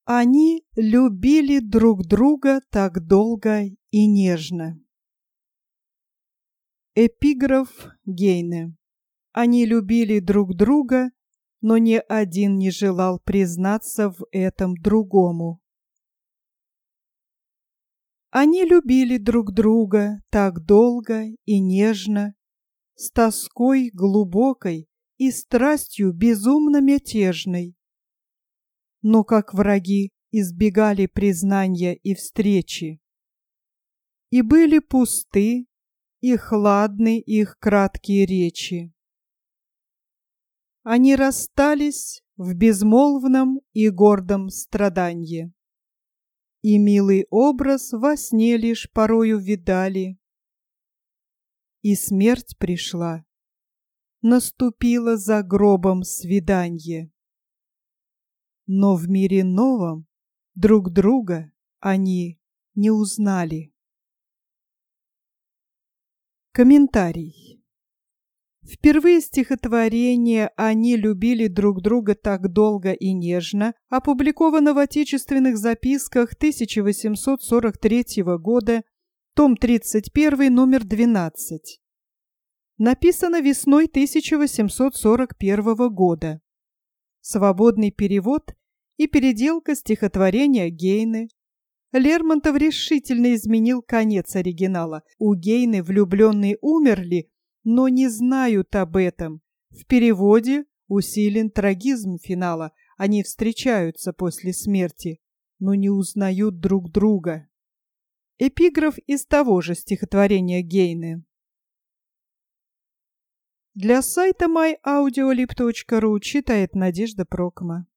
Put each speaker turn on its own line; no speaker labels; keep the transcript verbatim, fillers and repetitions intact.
Они любили друг друга так долго и нежно. Эпиграф Гейне. Они любили друг друга, но ни один не желал признаться в этом другому. Они любили друг друга так долго и нежно, с тоской глубокой и страстью безумно мятежной. Но как враги избегали признания и встречи. И были пусты и хладны их краткие речи. Они расстались в безмолвном и гордом страданье. И милый образ во сне лишь порою видали. И смерть пришла, наступило за гробом свиданье. Но в мире новом друг друга они не узнали. Комментарий. Впервые стихотворение «Они любили друг друга так долго и нежно» опубликовано в отечественных записках тысяча восемьсот сорок третьего года, том тридцать один, номер двенадцать. Написано весной тысяча восемьсот сорок первого года. Свободный перевод и переделка стихотворения Гейне. Лермонтов решительно изменил конец оригинала. У Гейне влюбленные умерли, но не знают об этом. В переводе усилен трагизм финала. Они встречаются после смерти, но не узнают друг друга. Эпиграф из того же стихотворения Гейне. Для сайта май аудиолиб точка ру читает Надежда Прокома.